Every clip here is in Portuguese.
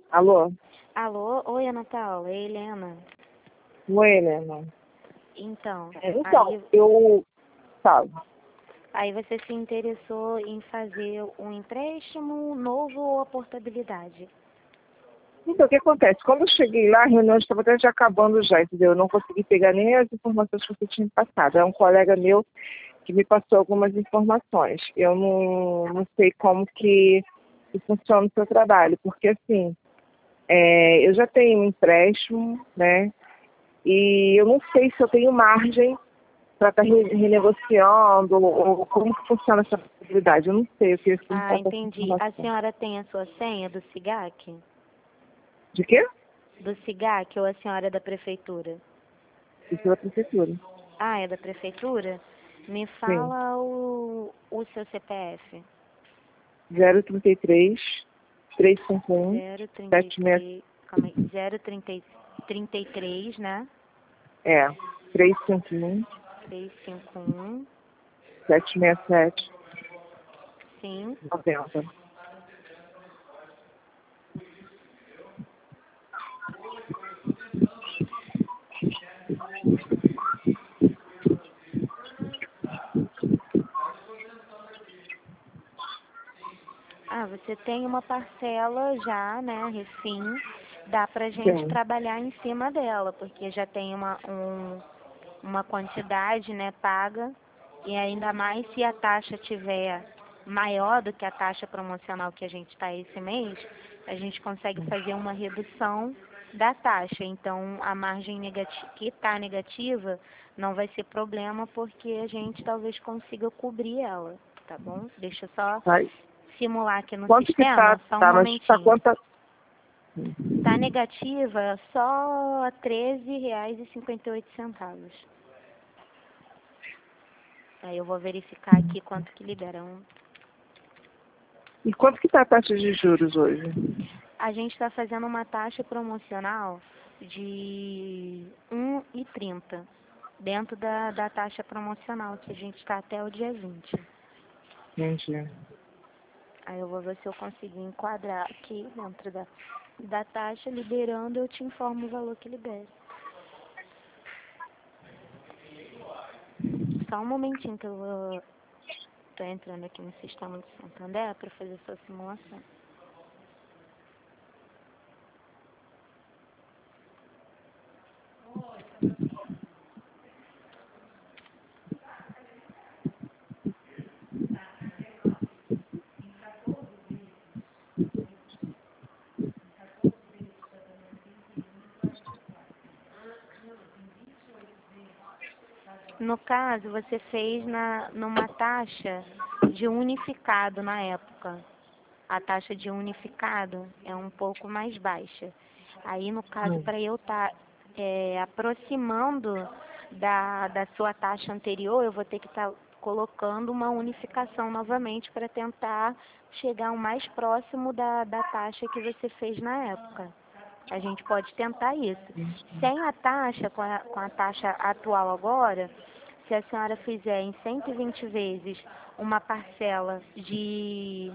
Alô? Alô? Oi, Ana Paula, é Helena. Oi, Helena. Então, Então, eu falo. aí você se interessou em fazer um empréstimo novo ou a portabilidade? Então, o que acontece? Quando eu cheguei lá, a reunião estava até já acabando já, entendeu? Eu não consegui pegar nem as informações que você tinha me passado. É um colega meu que me passou algumas informações. Eu não sei como que funciona o seu trabalho, porque assim, eu já tenho um empréstimo, né? E eu não sei se eu tenho margem para estar renegociando ou como que funciona essa possibilidade. Eu não sei, eu queria que você me passasse essa Entendi. A informação. senhora tem a sua senha do SIGAC? De quê? Do SIGAC ou a senhora é da prefeitura? Isso é da prefeitura. Ah, é da prefeitura? Me Sim. fala o seu CPF. 033 351 76. 033, calma aí, 033, né? É. 351 351, 767 sim. 90. Ah, você tem uma parcela já, né, refim, dá pra gente Sim. trabalhar em cima dela, porque já tem uma quantidade, né, paga, e ainda mais se a taxa tiver maior do que a taxa promocional que a gente está esse mês, a gente consegue fazer uma redução da taxa. Então, a margem que está negativa não vai ser problema, porque a gente talvez consiga cobrir ela, tá bom? Deixa eu só Tá. simular aqui no Quanto que tá? sistema, só um Tá, mas tá momentinho. quanto? Está negativa só R$ 13,58. Aí eu vou verificar aqui quanto que liberam. E quanto que tá a taxa de juros hoje? A gente está fazendo uma taxa promocional de 1,30 dentro da taxa promocional, que a gente está até o dia 20. Entendi. Aí eu vou ver se eu consigo enquadrar aqui dentro da taxa, liberando, eu te informo o valor que libera. Só um momentinho que eu tô entrando aqui no sistema de Santander para fazer sua simulação. No caso, você fez numa taxa de unificado na época. A taxa de unificado é um pouco mais baixa. Aí, no caso, para eu estar aproximando da sua taxa anterior, eu vou ter que estar colocando uma unificação novamente para tentar chegar o mais próximo da taxa que você fez na época. A gente pode tentar isso. Sem a taxa, com a taxa atual agora, se a senhora fizer em 120 vezes uma parcela de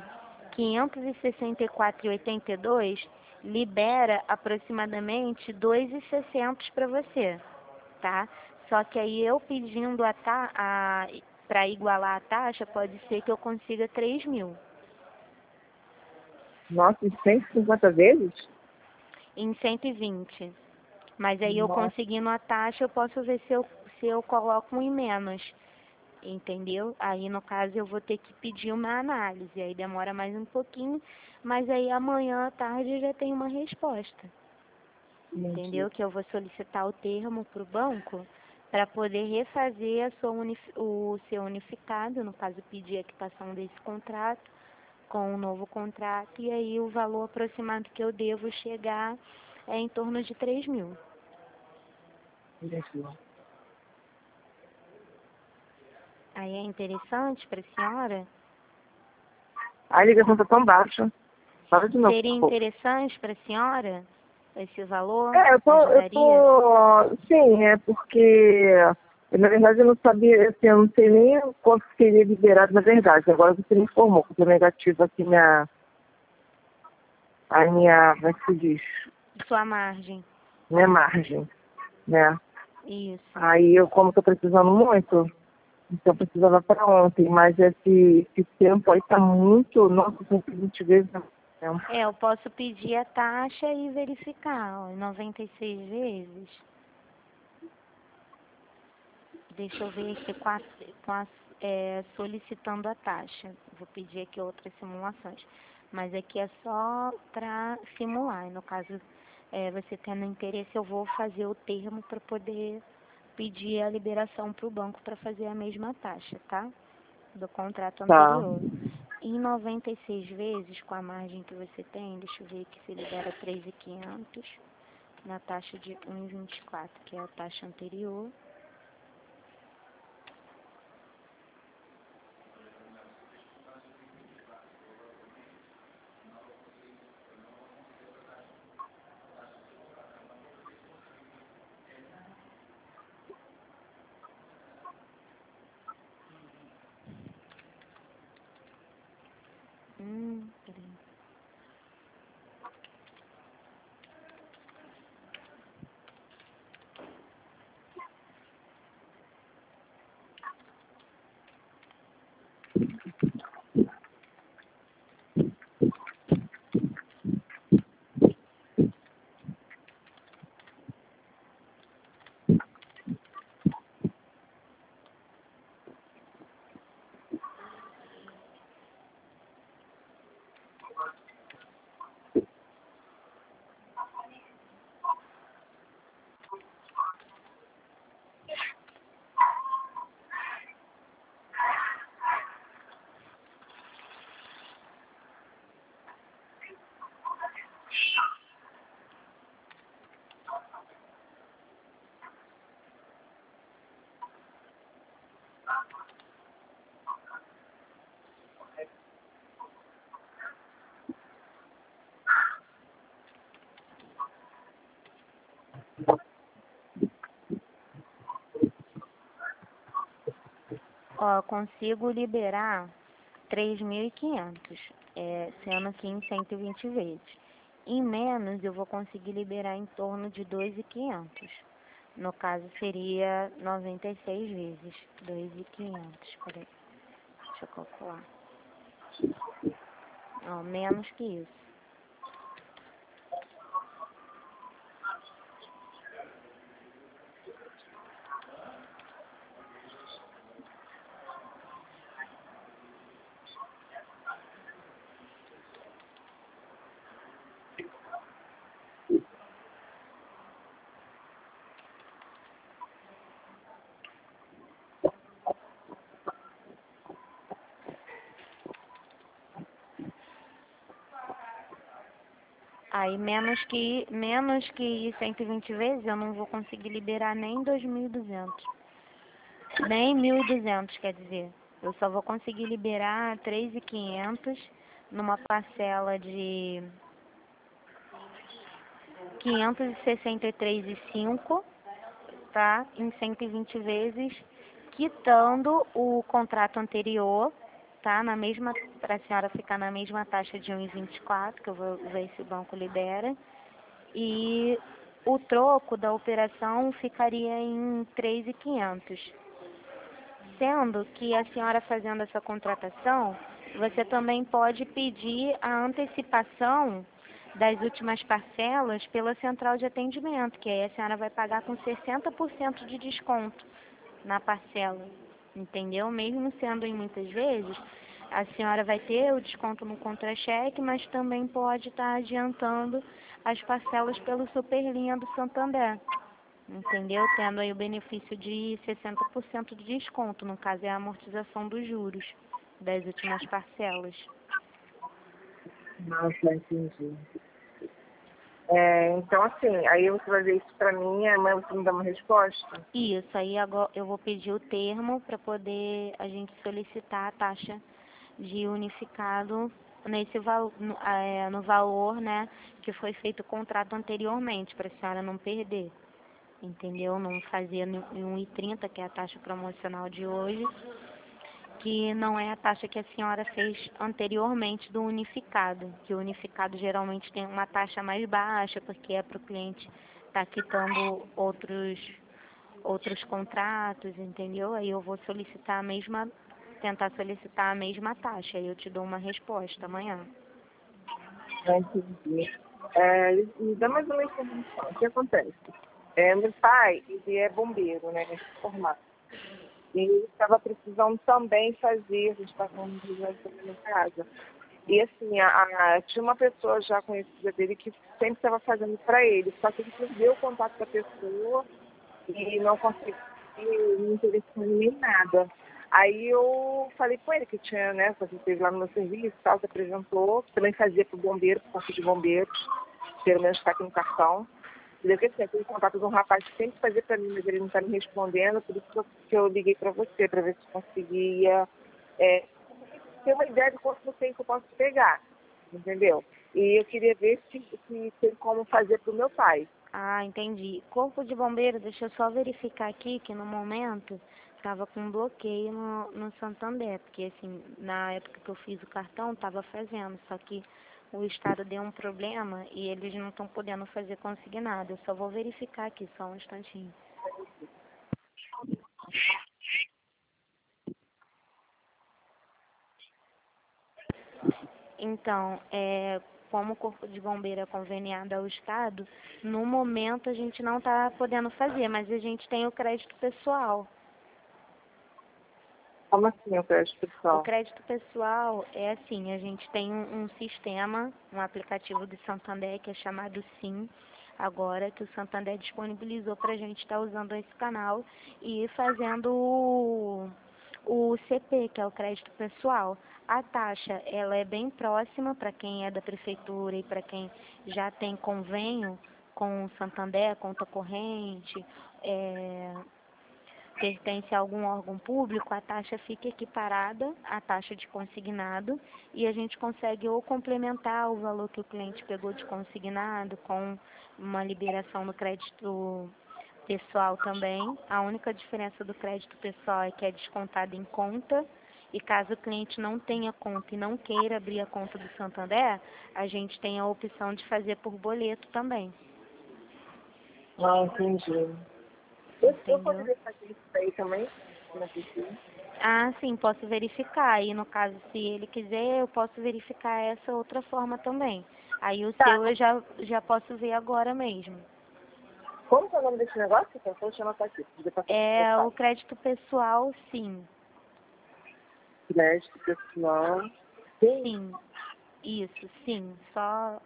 564,82, libera aproximadamente 2,600 para você, tá? Só que aí eu pedindo para igualar a taxa, pode ser que eu consiga 3.000. Nossa, em 150 vezes? Em 120. Mas aí eu Nossa. conseguindo a taxa, eu posso ver se eu coloco um em menos. Entendeu? Aí, no caso, eu vou ter que pedir uma análise. Aí demora mais um pouquinho, mas aí amanhã à tarde eu já tenho uma resposta. Entendeu? Que eu vou solicitar o termo para o banco para poder refazer o seu unificado, no caso, pedir a quitação desse contrato com um novo contrato, e aí o valor aproximado que eu devo chegar é em torno de 3.000. Entendi. Aí é interessante para a senhora? A ligação tá tão baixa. Fala de novo, Seria por favor. interessante para a senhora esse valor? Eu Ajudaria? sim, é porque, na verdade, eu não sabia, assim, eu não sei nem quanto seria liberado na verdade. Agora você me informou que eu tô negativo aqui a minha, como é que se diz? Sua margem. Minha margem, né? Isso. Aí eu, como tô precisando muito, então eu precisava para ontem, mas esse tempo aí tá muito, nossa, são 20 vezes. Eu posso pedir a taxa e verificar, ó, 96 vezes. Deixa eu ver aqui solicitando a taxa. Vou pedir aqui outras simulações. Mas aqui é só para simular. E no caso, você tendo interesse, eu vou fazer o termo para poder pedir a liberação para o banco para fazer a mesma taxa, tá? Do contrato Tá. anterior. Em 96 vezes, com a margem que você tem, deixa eu ver aqui se libera 3.500 na taxa de 1,24, que é a taxa anterior. Peraí. Ó, consigo liberar 3.500, sendo que em 120 vezes. Em menos, eu vou conseguir liberar em torno de 2.500. No caso, seria 96 vezes 2.500. Peraí, deixa eu calcular. Ó, menos que isso. Aí, menos que 120 vezes, eu não vou conseguir liberar nem 2.200. Nem 1.200, quer dizer. Eu só vou conseguir liberar 3.500 numa parcela de 563,5, tá? Em 120 vezes, quitando o contrato anterior, tá? Para a senhora ficar na mesma taxa de 1,24, que eu vou ver se o banco libera. E o troco da operação ficaria em 3.500. Sendo que a senhora fazendo essa contratação, você também pode pedir a antecipação das últimas parcelas pela central de atendimento, que aí a senhora vai pagar com 60% de desconto na parcela, entendeu? Mesmo sendo em muitas vezes, a senhora vai ter o desconto no contra-cheque, mas também pode estar adiantando as parcelas pelo Superlinha do Santander. Entendeu? Tendo aí o benefício de 60% de desconto, no caso é a amortização dos juros das últimas parcelas. Nossa, entendi. Então, assim, aí você vai ver isso pra mim, amanhã você me dá uma resposta? Isso, aí agora eu vou pedir o termo para poder a gente solicitar a taxa de unificado no valor, né, que foi feito o contrato anteriormente, para a senhora não perder. Entendeu? Não fazer em 1,30, que é a taxa promocional de hoje, que não é a taxa que a senhora fez anteriormente do unificado, que o unificado geralmente tem uma taxa mais baixa, porque é para o cliente estar quitando outros contratos, entendeu? Aí eu vou solicitar tentar solicitar a mesma taxa, aí eu te dou uma resposta amanhã. Entendi. Me dá mais uma informação. O que acontece? Meu pai, ele é bombeiro, né? Ele é formado. E ele estava precisando também fazer, a gente está falando de na casa. E assim, tinha uma pessoa já conhecida dele que sempre estava fazendo para ele, só que ele perdeu o contato da pessoa e não conseguiu me telefone nem nada. Aí eu falei com ele que tinha, né, você esteve lá no meu serviço e tal, se apresentou, também fazia para o bombeiro, para o corpo de bombeiros, pelo menos está aqui no cartão. Entendeu? Porque assim, eu tenho contato de um rapaz que sempre fazia para mim, mas ele não está me respondendo, por isso que eu liguei para você, para ver se conseguia ter uma ideia de quanto tempo eu posso pegar, entendeu? E eu queria ver se tem como fazer para o meu pai. Ah, entendi. Corpo de bombeiro, deixa eu só verificar aqui que no momento estava com bloqueio no Santander, porque assim, na época que eu fiz o cartão, estava fazendo, só que o estado deu um problema e eles não estão podendo fazer consignado. Eu só vou verificar aqui, só um instantinho. Então, como o Corpo de Bombeiro é conveniado ao Estado, no momento a gente não está podendo fazer, mas a gente tem o crédito pessoal. Como assim, o crédito O pessoal? crédito pessoal é assim, a gente tem um sistema, um aplicativo do Santander que é chamado Sim, agora que o Santander disponibilizou para a gente estar usando esse canal e fazendo o CP, que é o crédito pessoal. A taxa, ela é bem próxima para quem é da prefeitura e para quem já tem convênio com o Santander, conta corrente, pertence a algum órgão público, a taxa fica equiparada à taxa de consignado e a gente consegue ou complementar o valor que o cliente pegou de consignado com uma liberação no crédito pessoal também. A única diferença do crédito pessoal é que é descontado em conta e caso o cliente não tenha conta e não queira abrir a conta do Santander, a gente tem a opção de fazer por boleto também. Ah, entendi. Eu Entendeu? poderia fazer isso aí também? Não sei. Ah, sim, posso verificar. E no caso, se ele quiser, eu posso verificar essa outra forma também. Aí o Tá. seu eu já posso ver agora mesmo. Como que é o nome desse negócio? Então, deixa eu anotar aqui. Depois eu É o falo. crédito pessoal, sim. Crédito pessoal. Sim. Sim. Isso, sim. Só.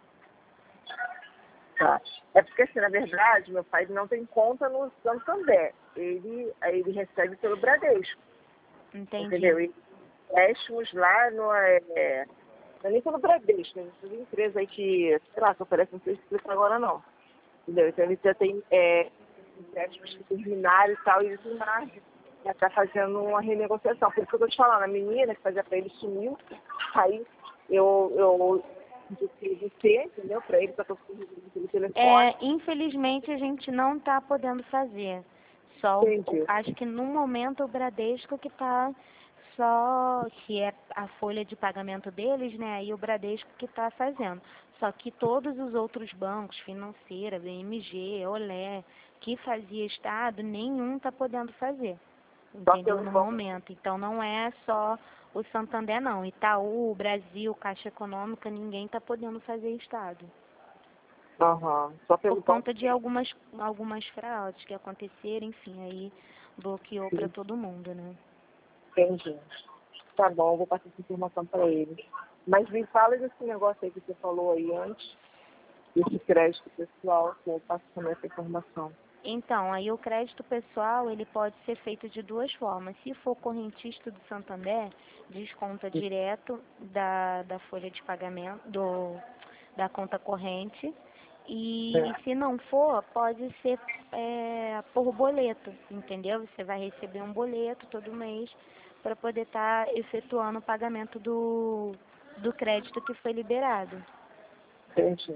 Tá. É porque, assim, na verdade, meu pai não tem conta no Santander. Ele recebe pelo Bradesco, Entendi. entendeu? E empréstimos lá não é nem pelo Bradesco, né? Essas empresas aí que, sei lá, que oferecem, não sei se explica agora não. Entendeu? Então ele já tem empréstimos que terminaram e tal, e ele tem margem. Já está fazendo uma renegociação. Por isso que eu tô te falando, a menina que fazia para ele sumiu, aí eu indiquei você, entendeu? Para ele, para eu pelo telefone. Infelizmente a gente não está podendo fazer. Entendi. Acho que no momento o Bradesco que está só, que é a folha de pagamento deles, né? Aí o Bradesco que está fazendo. Só que todos os outros bancos, Financeira, BMG, Olé, que fazia Estado, nenhum está podendo fazer. Só Entendeu? pelo No banco. momento. Então não é só o Santander não. Itaú, Brasil, Caixa Econômica, ninguém está podendo fazer Estado Aham. Só pelo por banco. conta de algumas fraudes que aconteceram, enfim, aí bloqueou para Sim. todo mundo, né? Entendi. Tá bom, eu vou passar essa informação para ele. Mas me fala desse negócio aí que você falou aí antes, desse crédito pessoal, que eu passo também essa informação. Então, aí o crédito pessoal, ele pode ser feito de duas formas. Se for correntista do Santander, desconta direto da folha de pagamento, da conta corrente. E É. se não for, pode ser por boleto, entendeu? Você vai receber um boleto todo mês para poder estar efetuando o pagamento do crédito que foi liberado. Entendi.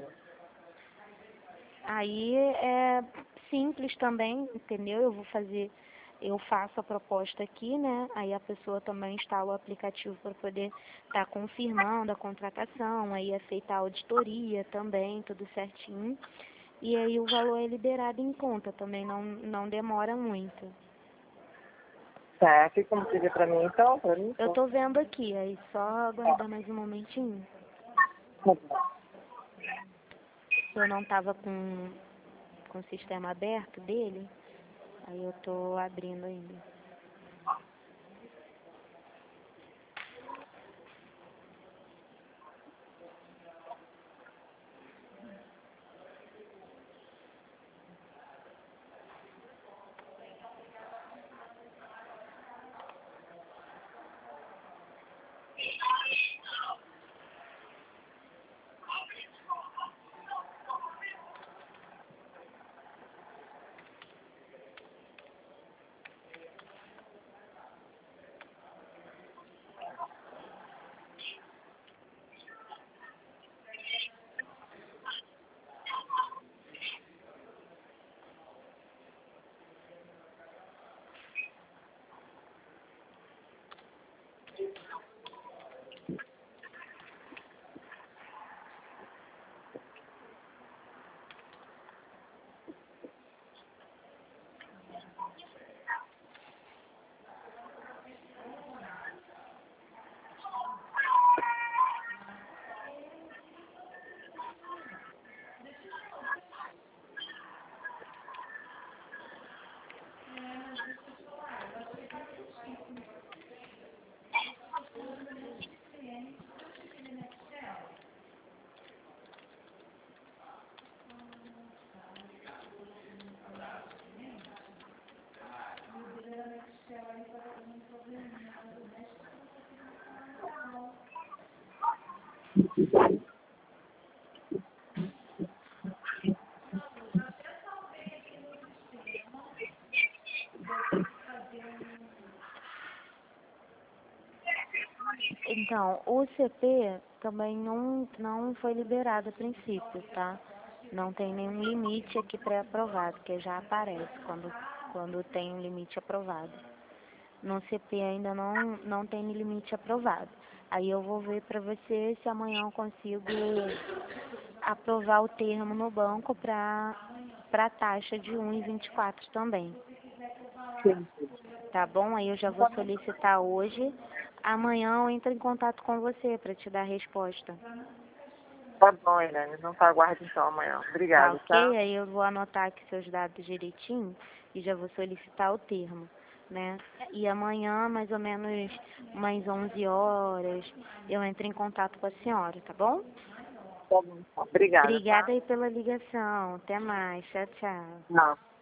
Aí é simples também, entendeu? eu faço a proposta aqui, né? Aí a pessoa também instala o aplicativo para poder estar confirmando a contratação, aí é feita a auditoria também, tudo certinho. E aí o valor é liberado em conta, também não demora muito. Tá, tem como você ver pra mim então? Pra mim? Eu tô vendo aqui, aí só aguardar mais um momentinho. Tá bom. Eu não tava com o sistema aberto dele, aí eu tô abrindo ainda. Então, o CP também não foi liberado a princípio, tá? Não tem nenhum limite aqui pré-aprovado, que já aparece quando tem um limite aprovado. No CP ainda não tem limite aprovado. Aí eu vou ver para você se amanhã eu consigo aprovar o termo no banco para a taxa de 1,24 também. Sim. Tá bom? Aí eu já vou solicitar hoje. Amanhã eu entro em contato com você para te dar a resposta. Tá bom, Helene. Não tá, aguarde então amanhã. Tá Obrigada, ok? tá? Aí eu vou anotar aqui seus dados direitinho e já vou solicitar o termo, né? E amanhã, mais ou menos umas 11 horas, eu entro em contato com a senhora, tá bom? Tá bom. Obrigada, Obrigada tá? aí pela ligação. Até mais. Tchau, tchau. Não.